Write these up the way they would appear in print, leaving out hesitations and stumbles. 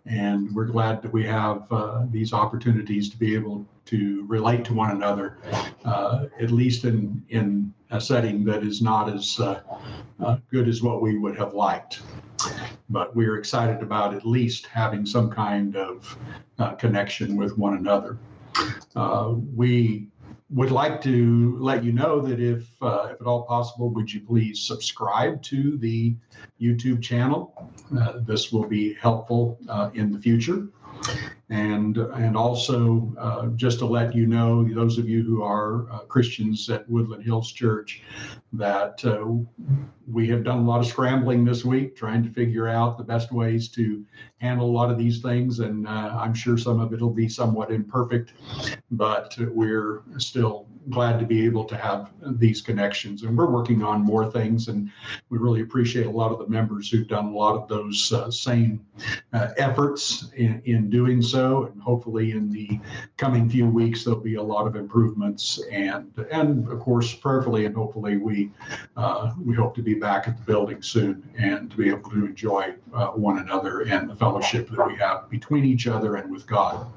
And we're glad that we have these opportunities to be able to relate to one another, at least in a setting that is not as good as what we would have liked. But we're excited about at least having some kind of connection with one another. We would like to let you know that if at all possible, would you please subscribe to the YouTube channel? This will be helpful in the future. And also just to let you know, those of you who are Christians at Woodland Hills Church, that we have done a lot of scrambling this week, trying to figure out the best ways to handle a lot of these things. And I'm sure some of it will be somewhat imperfect, but we're still glad to be able to have these connections. And we're working on more things, and we really appreciate a lot of the members who've done a lot of those same efforts in doing so. And hopefully in the coming few weeks, there'll be a lot of improvements. And of course, prayerfully and hopefully we hope to be back at the building soon and to be able to enjoy one another and the fellowship that we have between each other and with God.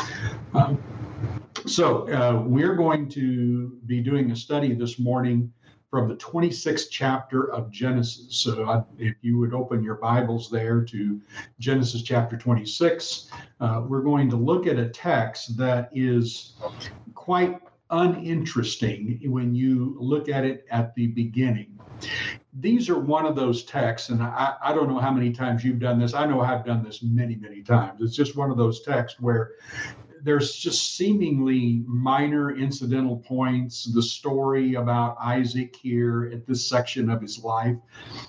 So we're going to be doing a study this morning from the 26th chapter of Genesis. So if you would open your Bibles there to Genesis chapter 26, we're going to look at a text that is quite uninteresting when you look at it at the beginning. These are one of those texts, and I don't know how many times you've done this. I know I've done this many, many times. It's just one of those texts where there's just seemingly minor incidental points. The story about Isaac here at this section of his life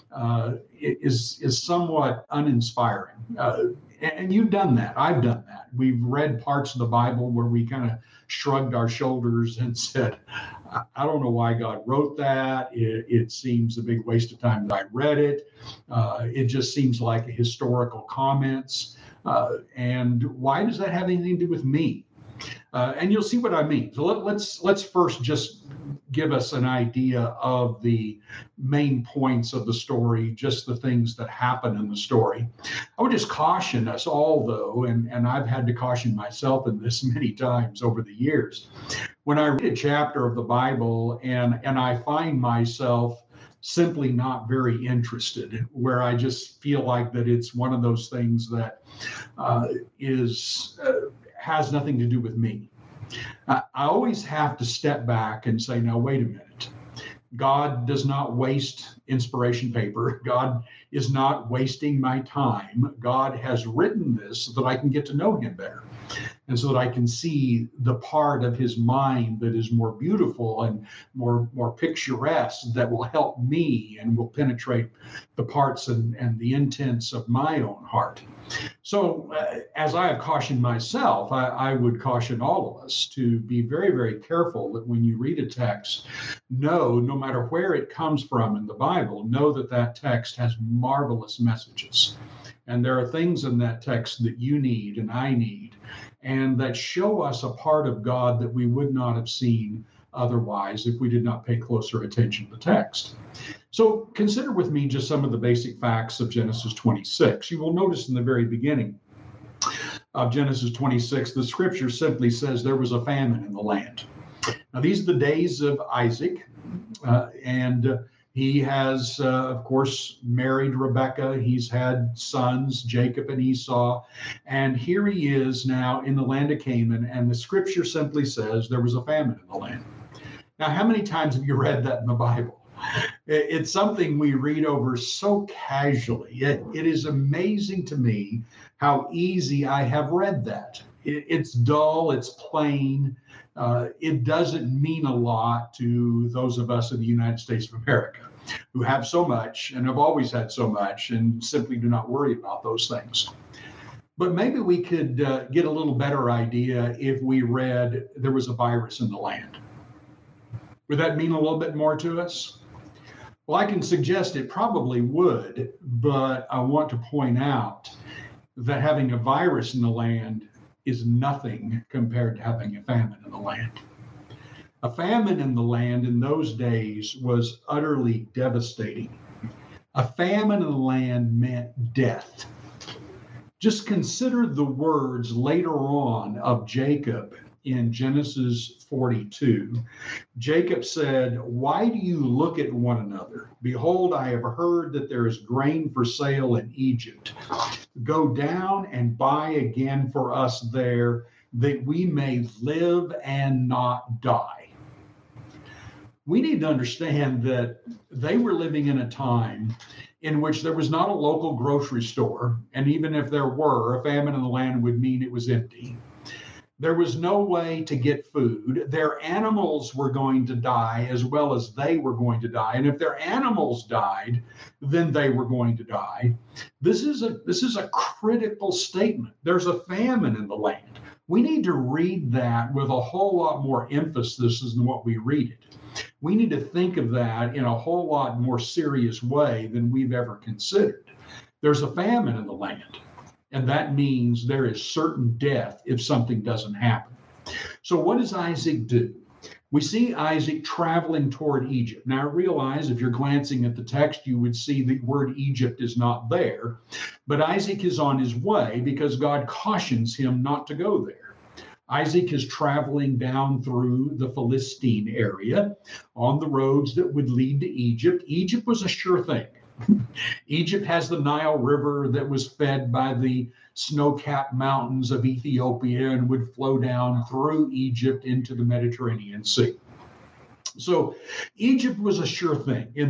is somewhat uninspiring. And you've done that. I've done that. We've read parts of the Bible where we kind of shrugged our shoulders and said, I don't know why God wrote that. It seems a big waste of time that I read it. It just seems like historical comments. And why does that have anything to do with me? And you'll see what I mean. So let's first just give us an idea of the main points of the story, just the things that happen in the story. I would just caution us all, though, and I've had to caution myself in this many times over the years. When I read a chapter of the Bible and I find myself simply not very interested, where I just feel like that it's one of those things that has nothing to do with me. I always have to step back and say, now, wait a minute. God does not waste inspiration paper. God is not wasting my time. God has written this so that I can get to know him better, and so that I can see the part of his mind that is more beautiful and more picturesque, that will help me and will penetrate the parts and the intents of my own heart. So as I have cautioned myself, I would caution all of us to be very, very careful that when you read a text, no matter where it comes from in the Bible, know that that text has marvelous messages. And there are things in that text that you need and I need, and that show us a part of God that we would not have seen otherwise if we did not pay closer attention to the text. So consider with me just some of the basic facts of Genesis 26. You will notice in the very beginning of Genesis 26, the scripture simply says there was a famine in the land. Now, these are the days of Isaac, and he has, of course, married Rebekah. He's had sons, Jacob and Esau. And here he is now in the land of Canaan, and the scripture simply says there was a famine in the land. Now, how many times have you read that in the Bible? It's something we read over so casually. It is amazing to me how easy I have read that. It's dull, it's plain. It doesn't mean a lot to those of us in the United States of America who have so much and have always had so much and simply do not worry about those things. But maybe we could get a little better idea if we read there was a virus in the land. Would that mean a little bit more to us? Well, I can suggest it probably would, but I want to point out that having a virus in the land is nothing compared to having a famine in the land. A famine in the land in those days was utterly devastating. A famine in the land meant death. Just consider the words later on of Jacob in Genesis 42. Jacob said, "Why do you look at one another? Behold, I have heard that there is grain for sale in Egypt. Go down and buy again for us there, that we may live and not die." We need to understand that they were living in a time in which there was not a local grocery store. And even if there were, a famine in the land would mean it was empty. There was no way to get food. Their animals were going to die as well as they were going to die. And if their animals died, then they were going to die. This is a critical statement. There's a famine in the land. We need to read that with a whole lot more emphasis than what we read it. We need to think of that in a whole lot more serious way than we've ever considered. There's a famine in the land, and that means there is certain death if something doesn't happen. So what does Isaac do? We see Isaac traveling toward Egypt. Now, I realize if you're glancing at the text, you would see the word Egypt is not there, but Isaac is on his way because God cautions him not to go there. Isaac is traveling down through the Philistine area on the roads that would lead to Egypt. Egypt was a sure thing. Egypt has the Nile River that was fed by the snow-capped mountains of Ethiopia and would flow down through Egypt into the Mediterranean Sea. So Egypt was a sure thing in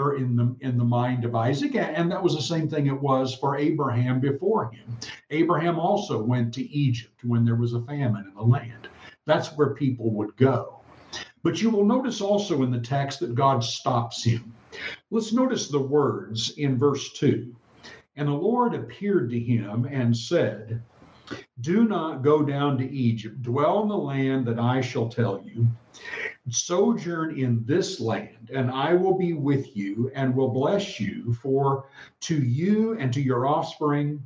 the mind of Isaac, and that was the same thing it was for Abraham before him. Abraham also went to Egypt when there was a famine in the land. That's where people would go. But you will notice also in the text that God stops him. Let's notice the words in verse 2. And the Lord appeared to him and said, "Do not go down to Egypt. Dwell in the land that I shall tell you. Sojourn in this land, and I will be with you and will bless you. For to you and to your offspring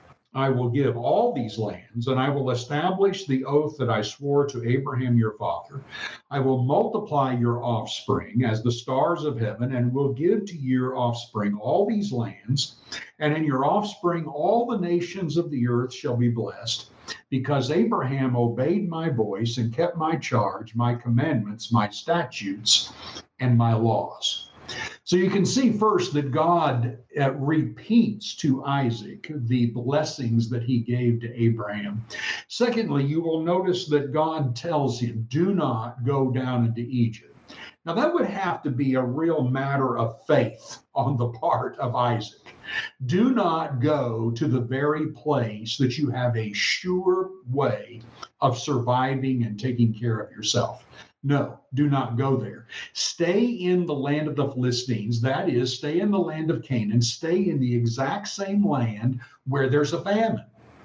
I will give all these lands, and I will establish the oath that I swore to Abraham your father. I will multiply your offspring as the stars of heaven, and will give to your offspring all these lands, and in your offspring all the nations of the earth shall be blessed, because Abraham obeyed my voice and kept my charge, my commandments, my statutes, and my laws." So you can see first that God repeats to Isaac the blessings that he gave to Abraham. Secondly, you will notice that God tells him, "Do not go down into Egypt." Now, that would have to be a real matter of faith on the part of Isaac. Do not go to the very place that you have a sure way of surviving and taking care of yourself. No, do not go there. Stay in the land of the Philistines. That is, stay in the land of Canaan. Stay in the exact same land where there's a famine.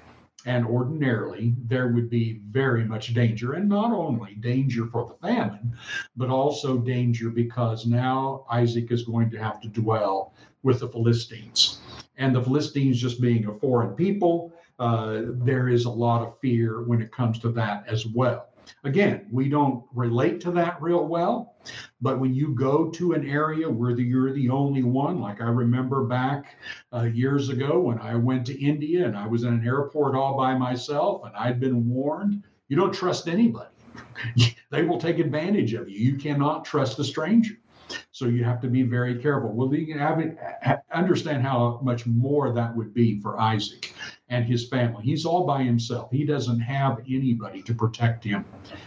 And ordinarily, there would be very much danger, and not only danger for the famine, but also danger because now Isaac is going to have to dwell with the Philistines. And the Philistines just being a foreign people, there is a lot of fear when it comes to that as well. Again, we don't relate to that real well, but when you go to an area where you're the only one, like I remember back years ago when I went to India and I was in an airport all by myself and I'd been warned, you don't trust anybody. They will take advantage of you. You cannot trust a stranger. So you have to be very careful. Well, you can understand how much more that would be for Isaac and his family. He's all by himself. He doesn't have anybody to protect him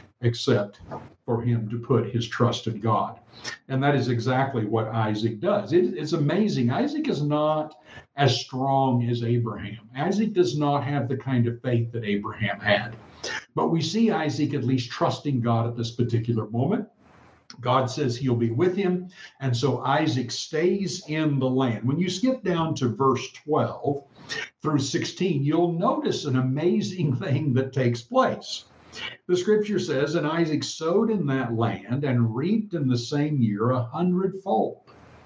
except for him to put his trust in God. And that is exactly what Isaac does. It's amazing. Isaac is not as strong as Abraham. Isaac does not have the kind of faith that Abraham had. But we see Isaac at least trusting God at this particular moment. God says he'll be with him. And so Isaac stays in the land. When you skip down to verse 12 through 16, you'll notice an amazing thing that takes place. The scripture says, "And Isaac sowed in that land and reaped in the same year 100-fold.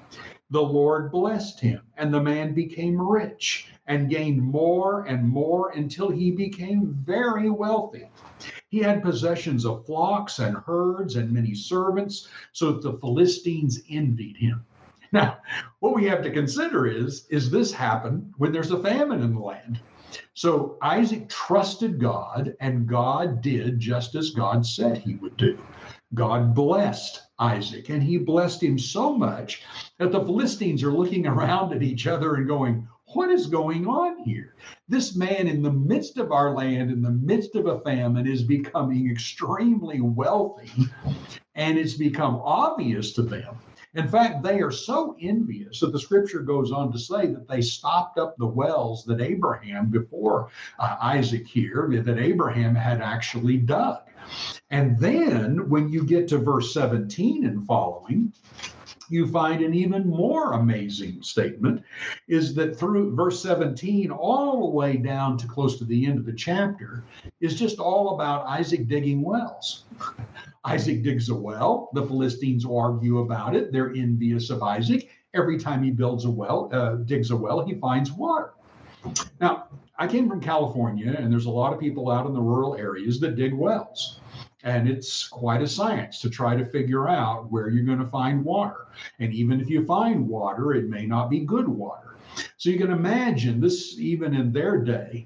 The Lord blessed him, and the man became rich and gained more and more until he became very wealthy. He had possessions of flocks and herds and many servants, so that the Philistines envied him." Now, what we have to consider is this happened when there's a famine in the land. So Isaac trusted God, and God did just as God said he would do. God blessed Isaac, and he blessed him so much that the Philistines are looking around at each other and going, what is going on here? This man in the midst of our land, in the midst of a famine, is becoming extremely wealthy, and it's become obvious to them. In fact, they are so envious that the scripture goes on to say that they stopped up the wells that Abraham, before Isaac here, that Abraham had actually dug. And then when you get to verse 17 and following, you find an even more amazing statement, is that through verse 17 all the way down to close to the end of the chapter is just all about Isaac digging wells. Isaac digs a well. The Philistines argue about it. They're envious of Isaac. Every time he digs a well, he finds water. Now, I came from California, and there's a lot of people out in the rural areas that dig wells. And it's quite a science to try to figure out where you're going to find water. And even if you find water, it may not be good water. So you can imagine this, even in their day,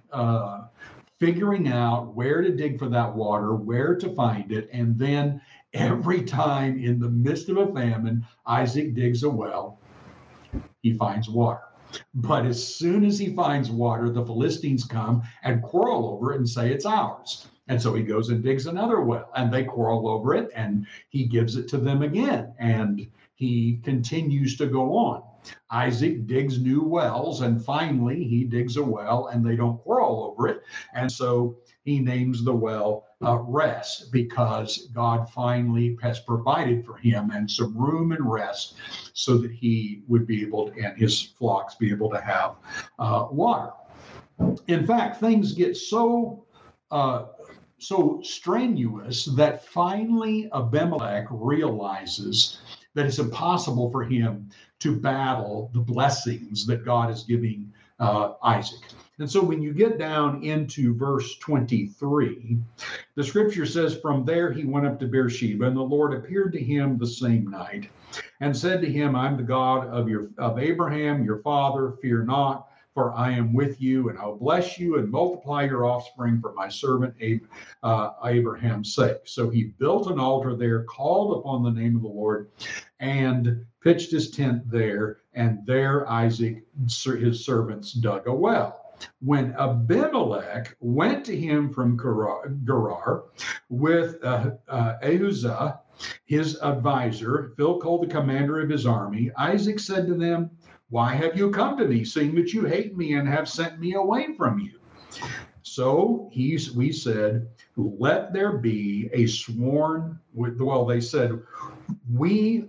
figuring out where to dig for that water, where to find it. And then every time in the midst of a famine, Isaac digs a well, he finds water. But as soon as he finds water, the Philistines come and quarrel over it and say it's ours. And so he goes and digs another well, and they quarrel over it, and he gives it to them again, and he continues to go on. Isaac digs new wells, and finally he digs a well, and they don't quarrel over it. And so he names the well Rest, because God finally has provided for him and some room and rest so that he would be able to, and his flocks be able to have water. In fact, things get so strenuous that finally Abimelech realizes that it's impossible for him to battle the blessings that God is giving Isaac. And so when you get down into verse 23, the scripture says, from there he went up to Beersheba, and the Lord appeared to him the same night and said to him, I'm the God of Abraham, your father, fear not, for I am with you, and I'll bless you and multiply your offspring for my servant Abraham's sake. So he built an altar there, called upon the name of the Lord, and pitched his tent there. And there Isaac, his servants, dug a well. When Abimelech went to him from Gerar with Ahuzah, his advisor, Phicol, the commander of his army, Isaac said to them, why have you come to me, seeing that you hate me and have sent me away from you? So we said, let there be a sworn, they said, we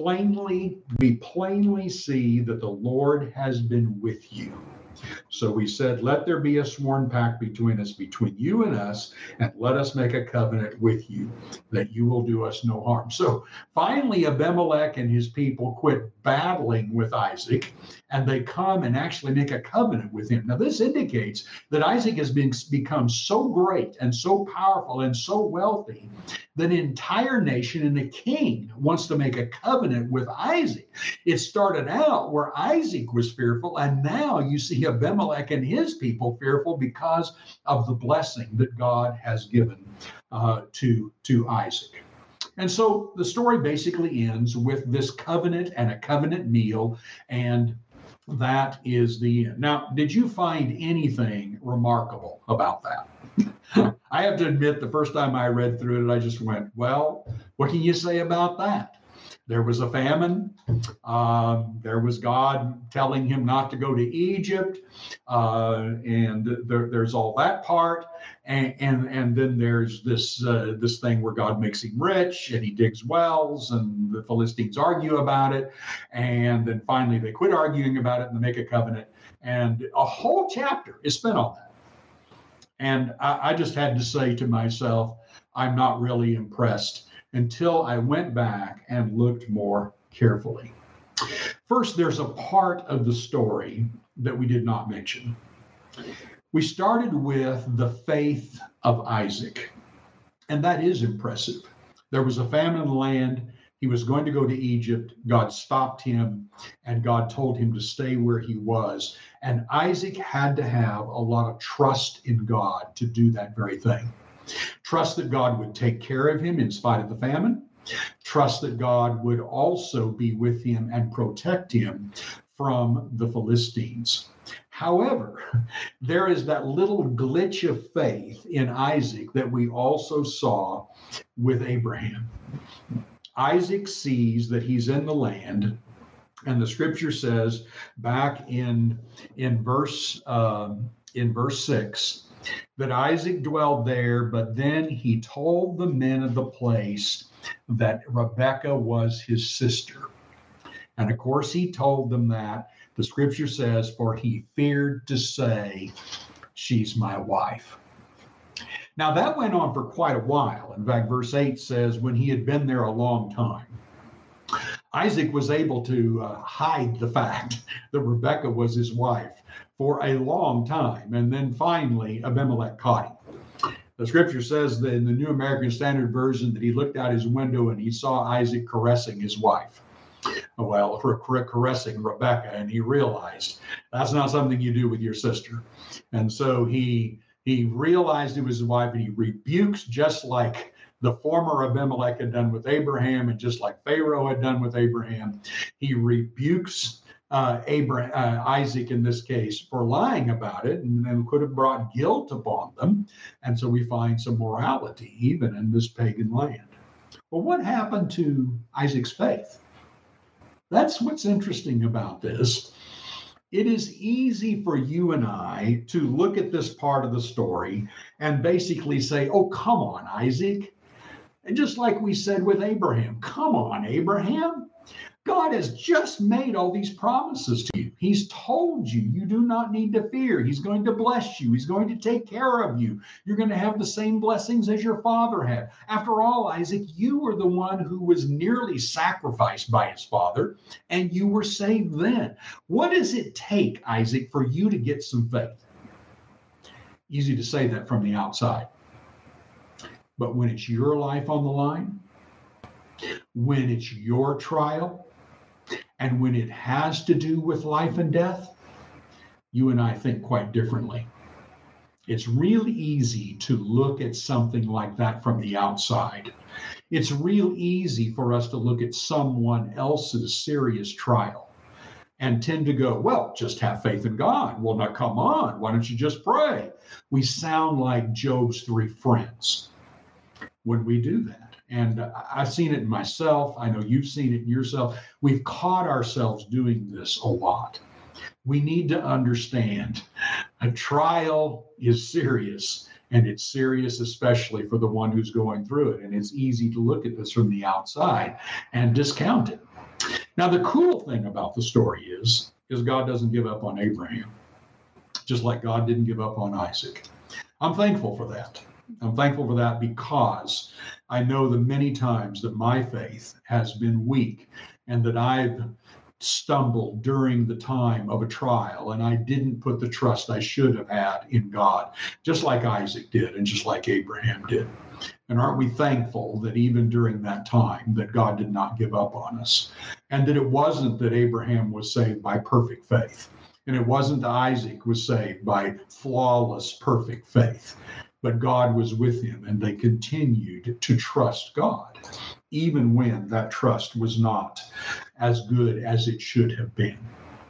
plainly see that the Lord has been with you. So we said, let there be a sworn pact between you and us, and let us make a covenant with you that you will do us no harm. So finally, Abimelech and his people quit battling with Isaac, and they come and actually make a covenant with him. Now, this indicates that Isaac has become so great and so powerful and so wealthy that an entire nation and a king wants to make a covenant with Isaac. It started out where Isaac was fearful, and now you see Abimelech and his people fearful because of the blessing that God has given to Isaac. And so the story basically ends with this covenant and a covenant meal, and that is the end. Now, did you find anything remarkable about that? I have to admit, the first time I read through it, I just went, well, what can you say about that? There was a famine. There was God telling him not to go to Egypt. And there's all that part. And then there's this thing where God makes him rich and he digs wells, and the Philistines argue about it. And then finally they quit arguing about it and they make a covenant. And a whole chapter is spent on that. And I just had to say to myself, I'm not really impressed until I went back and looked more carefully. First, there's a part of the story that we did not mention. We started with the faith of Isaac, and that is impressive. There was a famine in the land. He was going to go to Egypt. God stopped him, and God told him to stay where he was. And Isaac had to have a lot of trust in God to do that very thing. Trust that God would take care of him in spite of the famine. Trust that God would also be with him and protect him from the Philistines. However, there is that little glitch of faith in Isaac that we also saw with Abraham. Isaac sees that he's in the land, and the scripture says back in verse 6 that Isaac dwelled there, but then he told the men of the place that Rebekah was his sister. And of course, he told them that. The scripture says, for he feared to say, she's my wife. Now, that went on for quite a while. In fact, verse 8 says, when he had been there a long time, Isaac was able to hide the fact that Rebekah was his wife for a long time. And then finally, Abimelech caught him. The scripture says that in the New American Standard Version that he looked out his window and he saw Isaac caressing his wife. Well, caressing Rebekah, and he realized that's not something you do with your sister. And so he realized it was his wife, and he rebukes, just like the former Abimelech had done with Abraham, and just like Pharaoh had done with Abraham. He rebukes Isaac in this case for lying about it, and then could have brought guilt upon them. And so we find some morality even in this pagan land. Well, what happened to Isaac's faith? That's what's interesting about this. It is easy for you and I to look at this part of the story and basically say, oh, come on, Isaac. And just like we said with Abraham, come on, Abraham. God has just made all these promises to you. He's told you you do not need to fear. He's going to bless you. He's going to take care of you. You're going to have the same blessings as your father had. After all, Isaac, you were the one who was nearly sacrificed by his father, and you were saved then. What does it take, Isaac, for you to get some faith? Easy to say that from the outside. But when it's your life on the line, when it's your trial, and when it has to do with life and death, you and I think quite differently. It's real easy to look at something like that from the outside. It's real easy for us to look at someone else's serious trial and tend to go, well, just have faith in God. Well, now come on, why don't you just pray? We sound like Job's three friends when we do that. And I've seen it in myself. I know you've seen it in yourself. We've caught ourselves doing this a lot. We need to understand a trial is serious, and it's serious especially for the one who's going through it. And it's easy to look at this from the outside and discount it. Now, the cool thing about the story is God doesn't give up on Abraham, just like God didn't give up on Isaac. I'm thankful for that. I'm thankful for that because I know the many times that my faith has been weak and that I've stumbled during the time of a trial and I didn't put the trust I should have had in God, just like Isaac did and just like Abraham did. And aren't we thankful that even during that time that God did not give up on us, and that it wasn't that Abraham was saved by perfect faith, and it wasn't that Isaac was saved by flawless, perfect faith. But God was with him, and they continued to trust God, even when that trust was not as good as it should have been.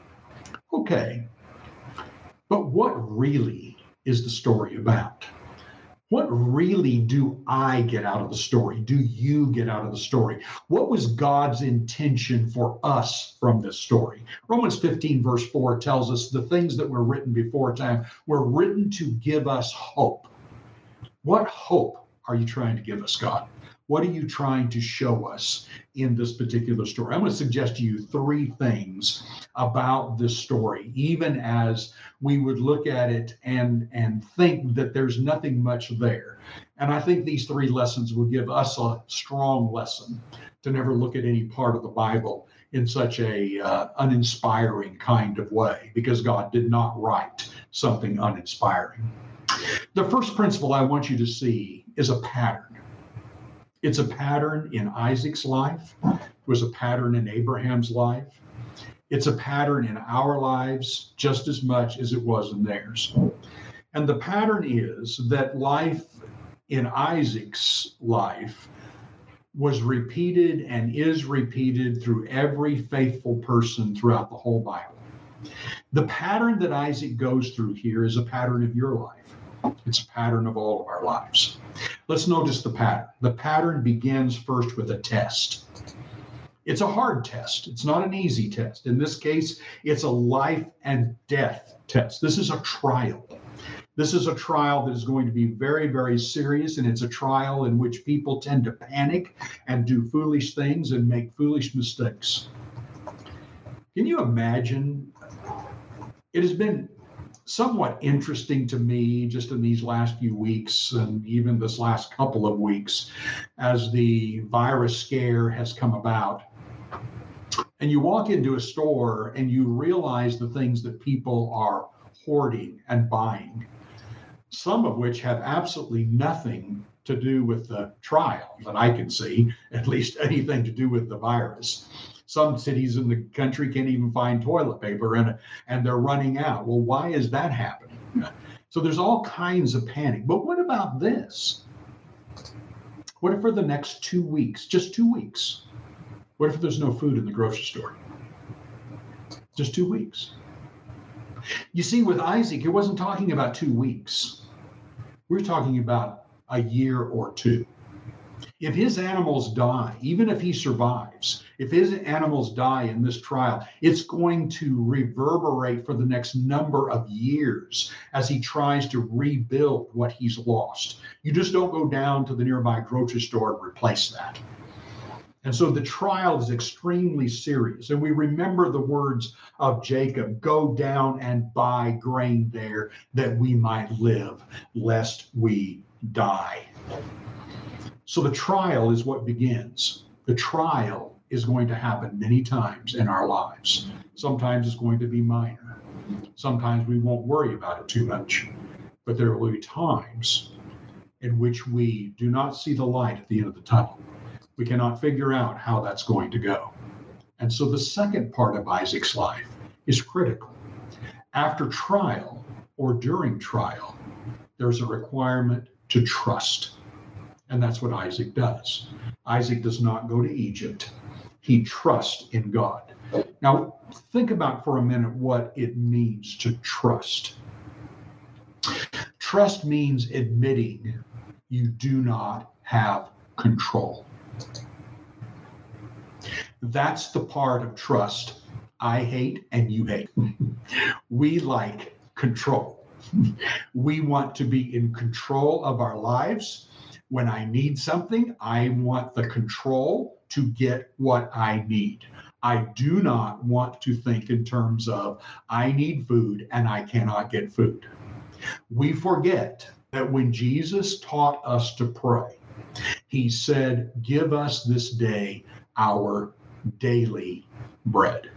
Okay, but what really is the story about? What really do I get out of the story? Do you get out of the story? What was God's intention for us from this story? Romans 15, verse 4 tells us the things that were written before time were written to give us hope. What hope are you trying to give us, God? What are you trying to show us in this particular story? I'm going to suggest to you three things about this story, even as we would look at it and think that there's nothing much there. And I think these three lessons will give us a strong lesson to never look at any part of the Bible in such a uninspiring kind of way, because God did not write something uninspiring. The first principle I want you to see is a pattern. It's a pattern in Isaac's life. It was a pattern in Abraham's life. It's a pattern in our lives just as much as it was in theirs. And the pattern is that life in Isaac's life was repeated and is repeated through every faithful person throughout the whole Bible. The pattern that Isaac goes through here is a pattern of your life. It's a pattern of all of our lives. Let's notice the pattern. The pattern begins first with a test. It's a hard test. It's not an easy test. In this case, it's a life and death test. This is a trial. This is a trial that is going to be very, very serious, and it's a trial in which people tend to panic and do foolish things and make foolish mistakes. Can you imagine? It has been somewhat interesting to me just in these last few weeks and even this last couple of weeks as the virus scare has come about. And you walk into a store and you realize the things that people are hoarding and buying, some of which have absolutely nothing to do with the trial that I can see, at least anything to do with the virus. Some cities in the country can't even find toilet paper and they're running out. Well, why is that happening? So there's all kinds of panic. But what about this? What if for the next 2 weeks, just 2 weeks, what if there's no food in the grocery store? Just 2 weeks. You see, with Isaac, it wasn't talking about 2 weeks. We're talking about a year or two. If his animals die, even if he survives, if his animals die in this trial, it's going to reverberate for the next number of years as he tries to rebuild what he's lost. You just don't go down to the nearby grocery store and replace that. And so the trial is extremely serious. And we remember the words of Jacob, go down and buy grain there that we might live, lest we die. So the trial is what begins. The trial is going to happen many times in our lives. Sometimes it's going to be minor. Sometimes we won't worry about it too much. But there will be times in which we do not see the light at the end of the tunnel. We cannot figure out how that's going to go. And so the second part of Isaac's life is critical. After trial or during trial, there's a requirement to trust. And that's what Isaac does. Isaac does not go to Egypt. He trusts in God. Now, think about for a minute what it means to trust. Trust means admitting you do not have control. That's the part of trust I hate and you hate. We like control. We want to be in control of our lives. When I need something, I want the control to get what I need. I do not want to think in terms of I need food and I cannot get food. We forget that when Jesus taught us to pray, he said, give us this day our daily bread.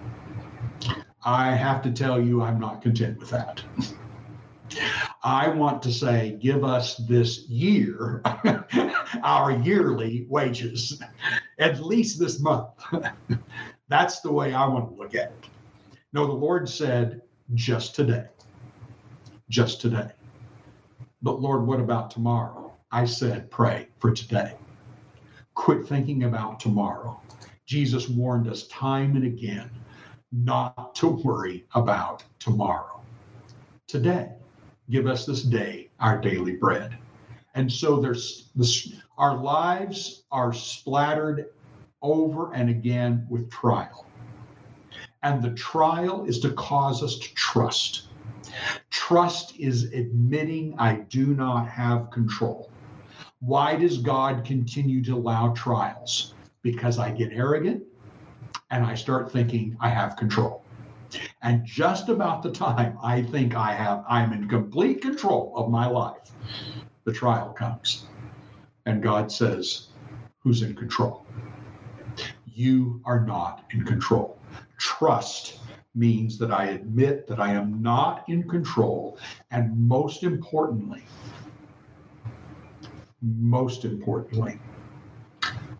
I have to tell you, I'm not content with that. I want to say, give us this year our yearly wages, at least this month. That's the way I want to look at it. No, the Lord said, just today. Just today. But Lord, what about tomorrow? I said, pray for today. Quit thinking about tomorrow. Jesus warned us time and again not to worry about tomorrow. Today, give us this day our daily bread. And so our lives are splattered over and again with trial. And the trial is to cause us to trust. Trust is admitting I do not have control. Why does God continue to allow trials? Because I get arrogant and I start thinking I have control. And just about the time I think I'm in complete control of my life, the trial comes. And God says, who's in control? You are not in control. Trust means that I admit that I am not in control. And most importantly,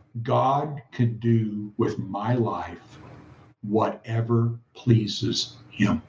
God can do with my life whatever pleases him.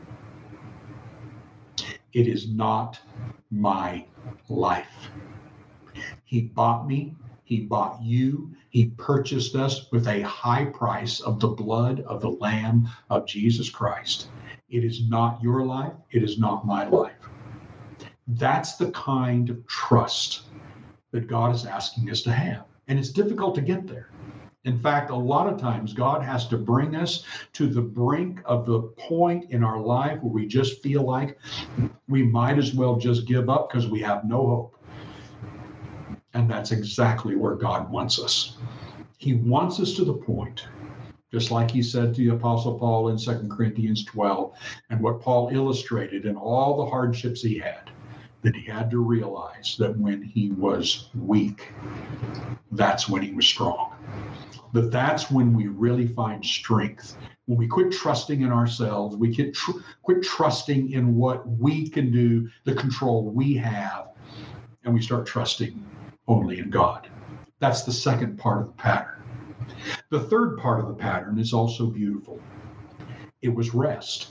It is not my life. He bought me. He bought you. He purchased us with a high price of the blood of the Lamb of Jesus Christ. It is not your life. It is not my life. That's the kind of trust that God is asking us to have. And it's difficult to get there. In fact, a lot of times God has to bring us to the brink of the point in our life where we just feel like we might as well just give up because we have no hope. And that's exactly where God wants us. He wants us to the point, just like he said to the Apostle Paul in 2 Corinthians 12, and what Paul illustrated in all the hardships he had, that he had to realize that when he was weak, that's when he was strong. But that's when we really find strength. When we quit trusting in ourselves, we quit trusting in what we can do, the control we have, and we start trusting only in God. That's the second part of the pattern. The third part of the pattern is also beautiful. It was rest.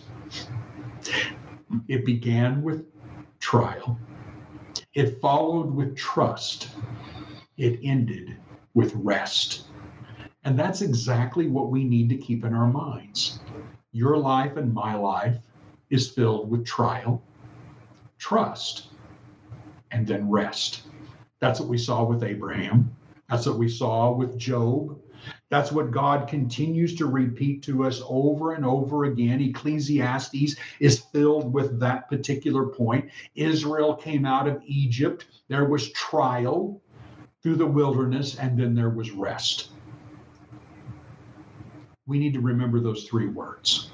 It began with trial. It followed with trust. It ended with rest. And that's exactly what we need to keep in our minds. Your life and my life is filled with trial, trust, and then rest. That's what we saw with Abraham. That's what we saw with Job. That's what God continues to repeat to us over and over again. Ecclesiastes is filled with that particular point. Israel came out of Egypt. There was trial through the wilderness, and then there was rest. We need to remember those three words.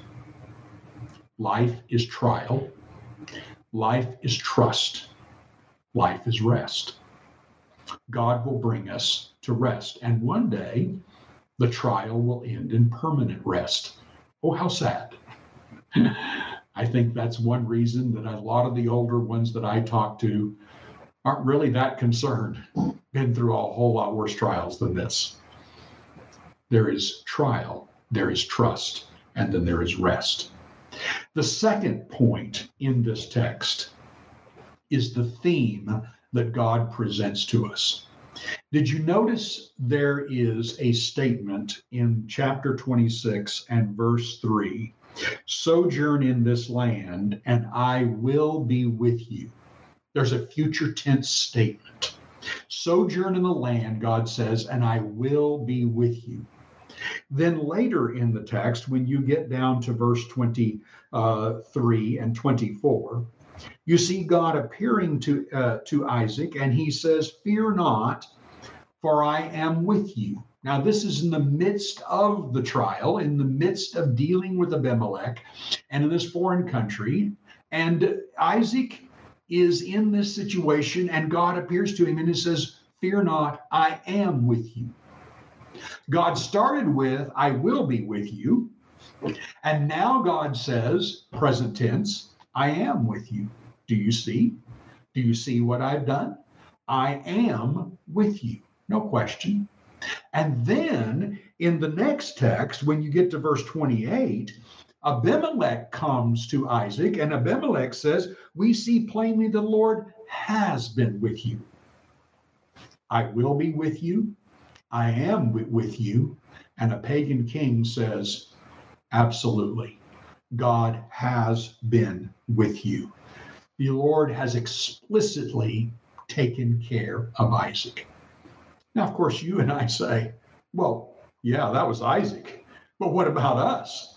Life is trial. Life is trust. Life is rest. God will bring us to rest. And one day, the trial will end in permanent rest. Oh, how sad. I think that's one reason that a lot of the older ones that I talk to aren't really that concerned. Been through a whole lot worse trials than this. There is trial. There is trust, and then there is rest. The second point in this text is the theme that God presents to us. Did you notice there is a statement in chapter 26 and verse 3, sojourn in this land, and I will be with you. There's a future tense statement. Sojourn in the land, God says, and I will be with you. Then later in the text, when you get down to verse 23 and 24, you see God appearing to Isaac, and he says, fear not, for I am with you. Now, this is in the midst of the trial, in the midst of dealing with Abimelech and in this foreign country. And Isaac is in this situation, and God appears to him and he says, fear not, I am with you. God started with, I will be with you. And now God says, present tense, I am with you. Do you see? Do you see what I've done? I am with you. No question. And then in the next text, when you get to verse 28, Abimelech comes to Isaac, and Abimelech says, we see plainly the Lord has been with you. I will be with you. I am with you. And a pagan king says, absolutely. God has been with you. The Lord has explicitly taken care of Isaac. Now, of course, you and I say, well, yeah, that was Isaac. But what about us?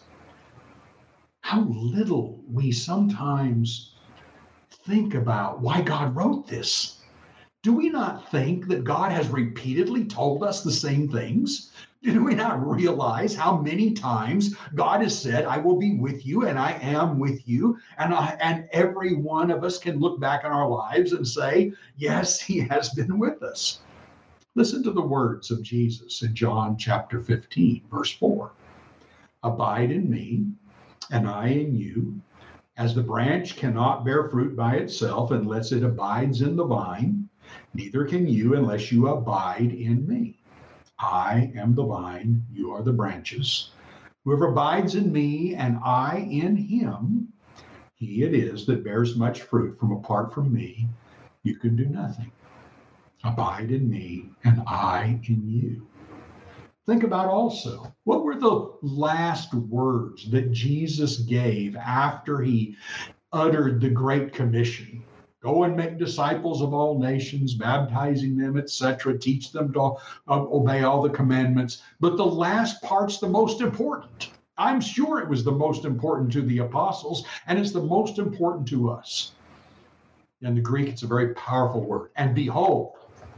How little we sometimes think about why God wrote this. Do we not think that God has repeatedly told us the same things? Do we not realize how many times God has said, I will be with you and I am with you? And every one of us can look back on our lives and say, yes, he has been with us. Listen to the words of Jesus in John chapter 15, verse 4. Abide in me and I in you, as the branch cannot bear fruit by itself unless it abides in the vine, neither can you unless you abide in me. I am the vine, you are the branches. Whoever abides in me and I in him, he it is that bears much fruit. From apart from me, you can do nothing. Abide in me and I in you. Think about also, what were the last words that Jesus gave after he uttered the Great Commission? Go and make disciples of all nations, baptizing them, etc. Teach them to obey all the commandments. But the last part's the most important. I'm sure it was the most important to the apostles, and it's the most important to us. In the Greek, it's a very powerful word. And behold,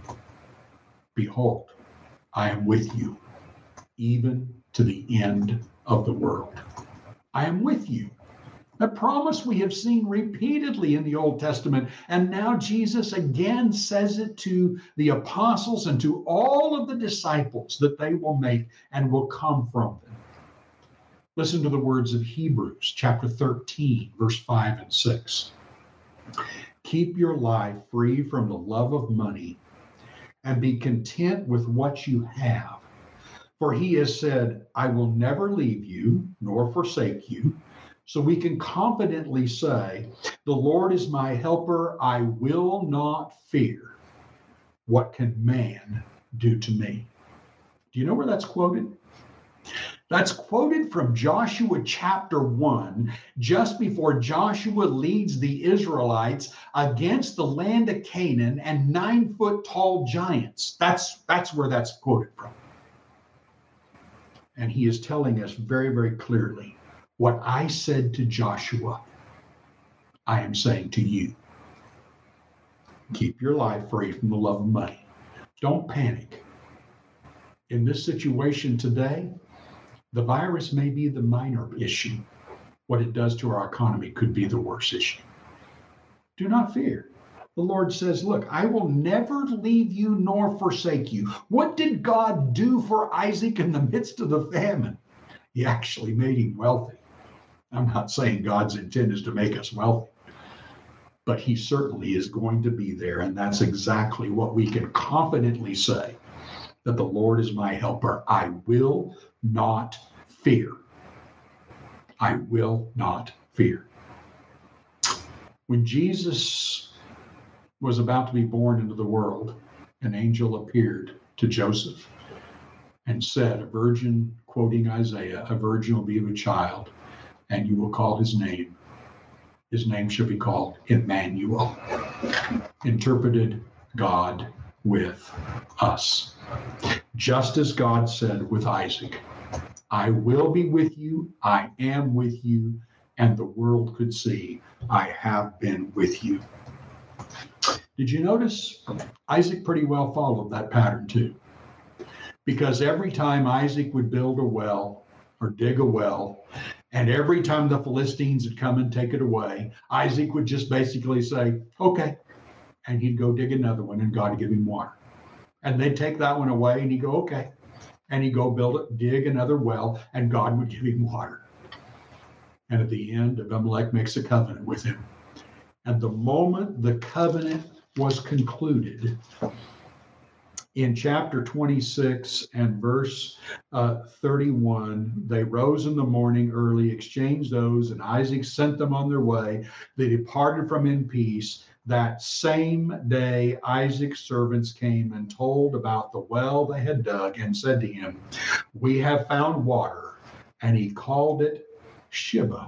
I am with you, even to the end of the world. I am with you. A promise we have seen repeatedly in the Old Testament, and now Jesus again says it to the apostles and to all of the disciples that they will make and will come from them. Listen to the words of Hebrews chapter 13, verse 5 and 6. Keep your life free from the love of money and be content with what you have. For he has said, I will never leave you nor forsake you. So we can confidently say, the Lord is my helper. I will not fear. What can man do to me? Do you know where that's quoted? That's quoted from Joshua chapter 1, just before Joshua leads the Israelites against the land of Canaan and 9-foot tall giants. That's where that's quoted from. And he is telling us very, very clearly, what I said to Joshua, I am saying to you. Keep your life free from the love of money. Don't panic. In this situation today, the virus may be the minor issue. What it does to our economy could be the worst issue. Do not fear. The Lord says, look, I will never leave you nor forsake you. What did God do for Isaac in the midst of the famine? He actually made him wealthy. I'm not saying God's intent is to make us wealthy, but he certainly is going to be there. And that's exactly what we can confidently say, that the Lord is my helper. I will not fear. I will not fear. When Jesus was about to be born into the world, an angel appeared to Joseph and said, a virgin, quoting Isaiah, a virgin will be with child, and you will call his name. His name shall be called Emmanuel, interpreted God with us. Just as God said with Isaac, I will be with you, I am with you, and the world could see I have been with you. Did you notice Isaac pretty well followed that pattern too? Because every time Isaac would build a well or dig a well, and every time the Philistines would come and take it away, Isaac would just basically say, okay. And he'd go dig another one and God would give him water. And they'd take that one away and he'd go, okay. And he'd go dig another well and God would give him water. And at the end, Abimelech makes a covenant with him. And the moment the covenant was concluded, in chapter 26 and verse 31, they rose in the morning early, exchanged oaths, and Isaac sent them on their way. They departed from him in peace. That same day, Isaac's servants came and told about the well they had dug and said to him, we have found water. And he called it Sheba.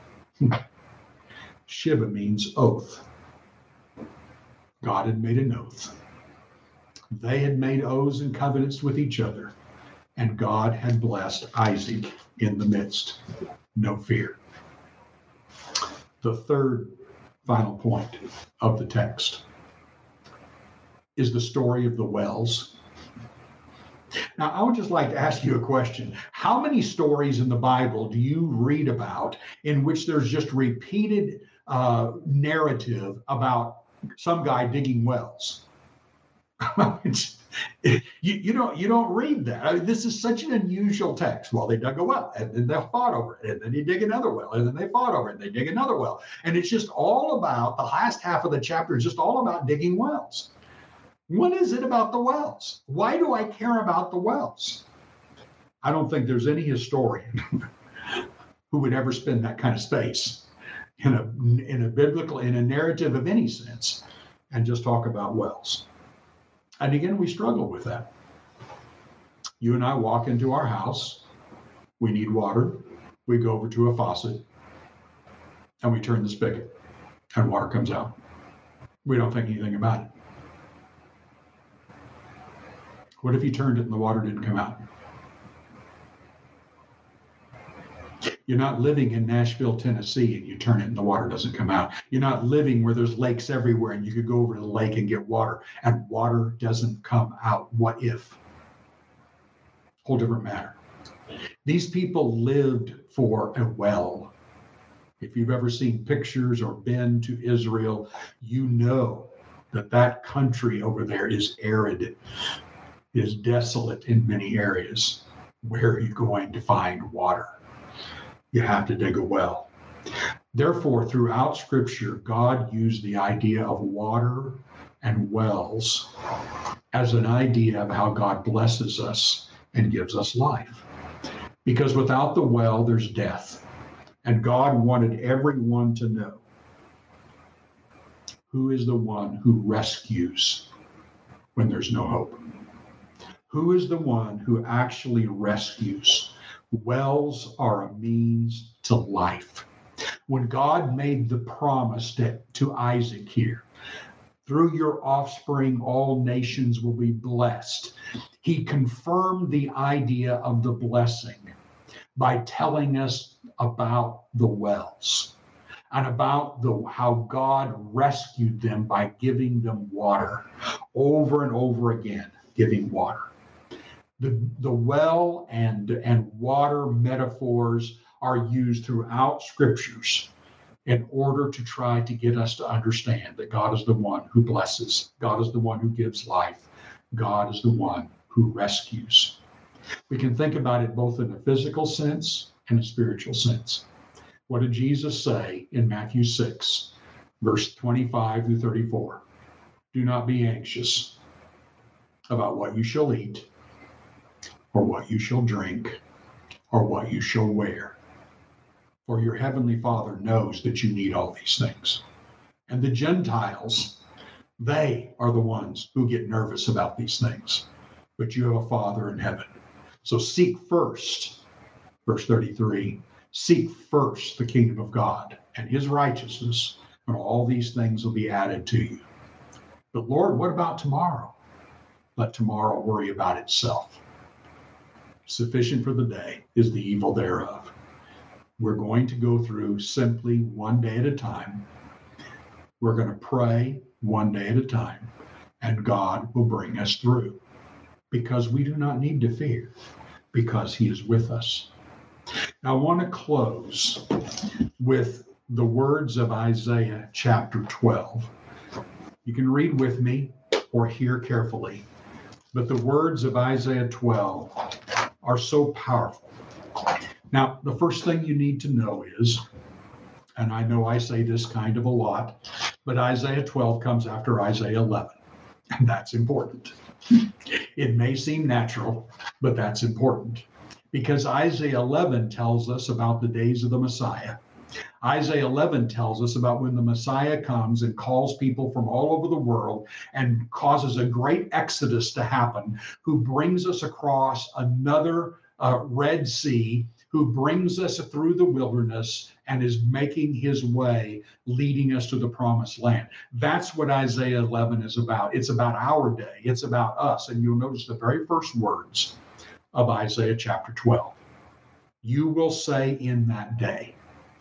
Sheba means oath. God had made an oath. They had made oaths and covenants with each other, and God had blessed Isaac in the midst. No fear. The third final point of the text is the story of the wells. Now, I would just like to ask you a question. How many stories in the Bible do you read about in which there's just repeated narrative about some guy digging wells? You don't read that. I mean, this is such an unusual text. Well, they dug a well, and then they fought over it, and then they dig another well, and then they fought over it, and they dig another well. And it's just all about, the last half of the chapter is just all about digging wells. What is it about the wells? Why do I care about the wells? I don't think there's any historian who would ever spend that kind of space in a narrative of any sense and just talk about wells. And again, we struggle with that. You and I walk into our house, we need water, we go over to a faucet, and we turn the spigot, and water comes out. We don't think anything about it. What if you turned it and the water didn't come out? You're not living in Nashville, Tennessee, and you turn it and the water doesn't come out. You're not living where there's lakes everywhere and you could go over to the lake and get water and water doesn't come out. What if? Whole different matter. These people lived for a well. If you've ever seen pictures or been to Israel, you know that that country over there is arid, is desolate in many areas. Where are you going to find water? You have to dig a well. Therefore, throughout Scripture, God used the idea of water and wells as an idea of how God blesses us and gives us life. Because without the well, there's death. And God wanted everyone to know who is the one who rescues when there's no hope. Who is the one who actually rescues? Wells are a means to life. When God made the promise to Isaac here, through your offspring, all nations will be blessed. He confirmed the idea of the blessing by telling us about the wells and about how God rescued them by giving them water over and over again, giving water. The well and water metaphors are used throughout scriptures in order to try to get us to understand that God is the one who blesses. God is the one who gives life. God is the one who rescues. We can think about it both in a physical sense and a spiritual sense. What did Jesus say in Matthew 6, verse 25 through 34? Do not be anxious about what you shall eat, or what you shall drink, or what you shall wear. For your heavenly Father knows that you need all these things. And the Gentiles, they are the ones who get nervous about these things. But you have a Father in heaven. So seek first, verse 33, seek first the kingdom of God and his righteousness, and all these things will be added to you. But Lord, what about tomorrow? Let tomorrow worry about itself. Sufficient for the day is the evil thereof. We're going to go through simply one day at a time. We're going to pray one day at a time, and God will bring us through, because we do not need to fear, because he is with us. Now, I want to close with the words of Isaiah chapter 12. You can read with me or hear carefully, but the words of Isaiah 12 are so powerful. Now, the first thing you need to know is, and I know I say this kind of a lot, but Isaiah 12 comes after Isaiah 11, and that's important. It may seem natural, but that's important, because Isaiah 11 tells us about the days of the Messiah. Isaiah 11 tells us about when the Messiah comes and calls people from all over the world and causes a great exodus to happen, who brings us across another Red Sea, who brings us through the wilderness and is making his way, leading us to the promised land. That's what Isaiah 11 is about. It's about our day. It's about us. And you'll notice the very first words of Isaiah chapter 12. You will say in that day.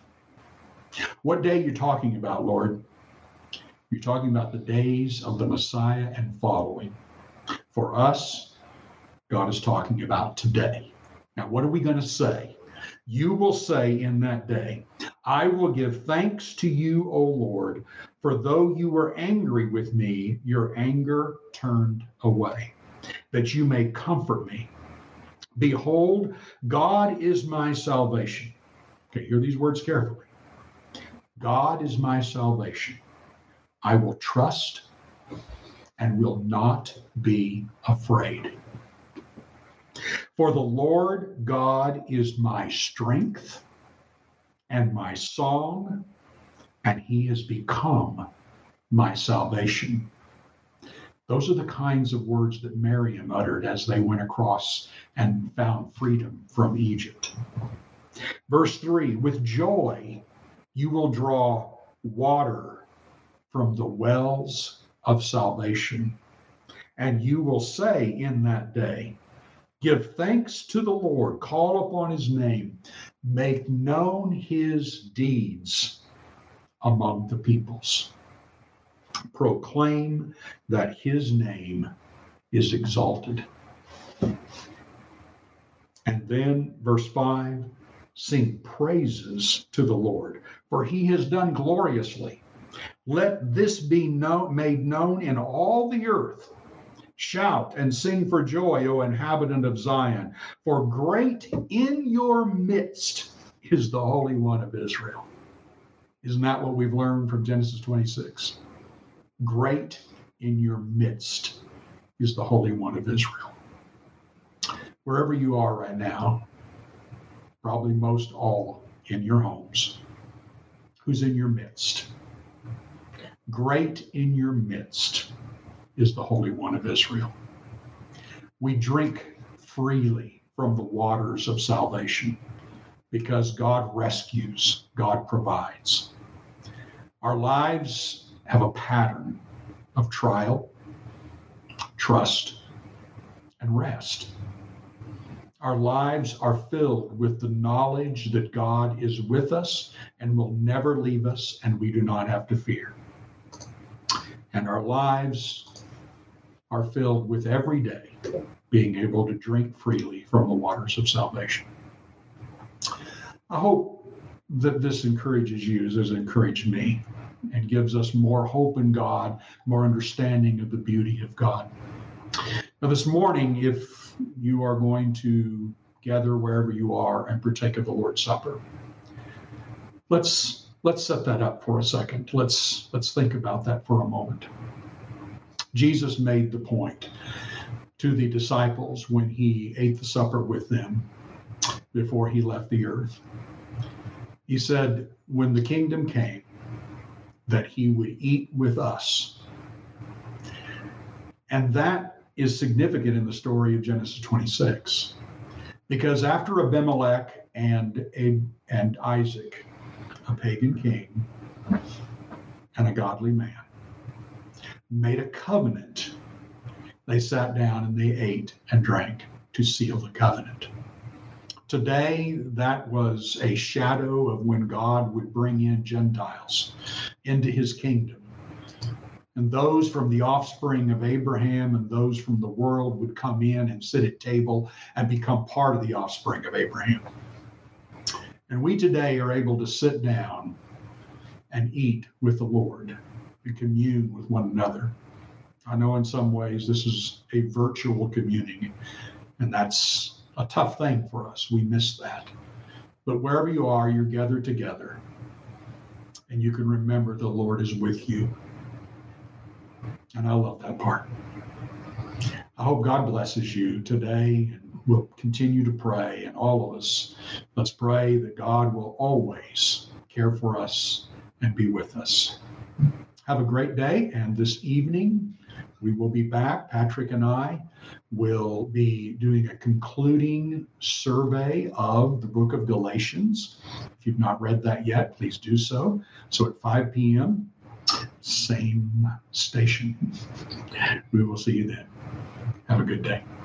What day are you talking about, Lord? You're talking about the days of the Messiah and following. For us, God is talking about today. Now, what are we going to say? You will say in that day, I will give thanks to you, O Lord, for though you were angry with me, your anger turned away, that you may comfort me. Behold, God is my salvation. Okay, hear these words carefully. God is my salvation. I will trust and will not be afraid. For the Lord God is my strength and my song, and he has become my salvation. Those are the kinds of words that Miriam uttered as they went across and found freedom from Egypt. Verse 3, with joy you will draw water from the wells of salvation, and you will say in that day, give thanks to the Lord, call upon his name, make known his deeds among the peoples. Proclaim that his name is exalted. And then verse 5, sing praises to the Lord, for he has done gloriously. Let this be made known in all the earth. Shout and sing for joy, O inhabitant of Zion, for great in your midst is the Holy One of Israel. Isn't that what we've learned from Genesis 26? Great in your midst is the Holy One of Israel. Wherever you are right now, probably most all in your homes, who's in your midst? Great in your midst is the Holy One of Israel. We drink freely from the waters of salvation because God rescues, God provides. Our lives have a pattern of trial, trust, and rest. Our lives are filled with the knowledge that God is with us and will never leave us, and we do not have to fear. And our lives are filled with every day being able to drink freely from the waters of salvation. I hope that this encourages you as it encouraged me and gives us more hope in God, more understanding of the beauty of God. Now, this morning, if you are going to gather wherever you are and partake of the Lord's Supper, let's set that up for a second. Let's think about that for a moment. Jesus made the point to the disciples when he ate the supper with them before he left the earth. He said, when the kingdom came, that he would eat with us. And that is significant in the story of Genesis 26, because after Abimelech and Isaac, a pagan king and a godly man, made a covenant, they sat down and they ate and drank to seal the covenant. Today, that was a shadow of when God would bring in Gentiles into his kingdom. And those from the offspring of Abraham and those from the world would come in and sit at table and become part of the offspring of Abraham. And we today are able to sit down and eat with the Lord and commune with one another. I know in some ways this is a virtual communing, and that's a tough thing for us. We miss that. But wherever you are, you're gathered together, and you can remember the Lord is with you. And I love that part. I hope God blesses you today, and we'll continue to pray. And all of us, let's pray that God will always care for us and be with us. Have a great day. And this evening, we will be back. Patrick and I will be doing a concluding survey of the book of Galatians. If you've not read that yet, please do so. So at 5 p.m., same station. We will see you then. Have a good day.